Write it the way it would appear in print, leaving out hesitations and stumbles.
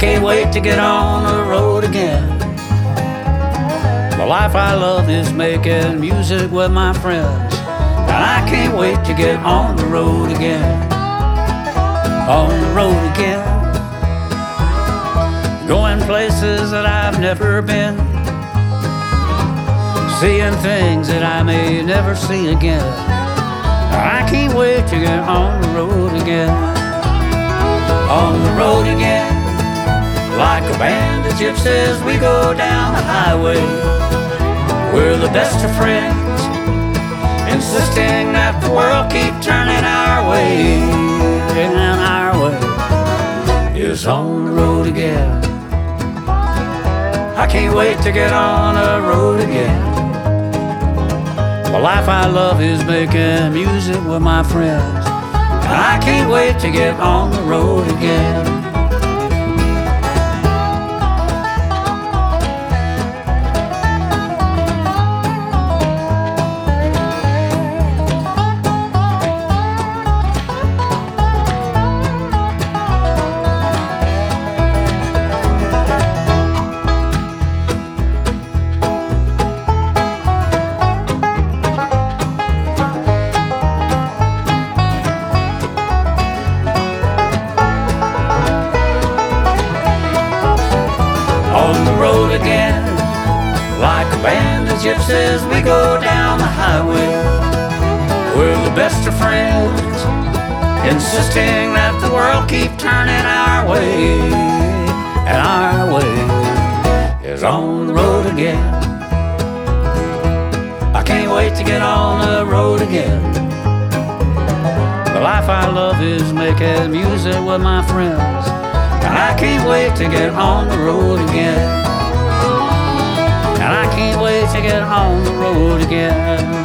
can't wait to get on the road again. The life I love is making music with my friends, and I can't wait to get on the road again. On the road again, going places that I've never been, seeing things that I may never see again. I can't wait to get on the road again. On the road again, like a band of gypsies, we go down the highway. We're the best of friends, insisting that the world keep turning our way. And our way is on the road again. I can't wait to get on the road again. The life I love is making music with my friends, and I can't wait to get on the road again. On the road again, like a band of gypsies, we go down the highway. We're the best of friends, insisting that the world keep turning our way. And our way is on the road again. I can't wait to get on the road again. The life I love is making music with my friends, and I can't wait to get on the road again. And I can't wait to get on the road again.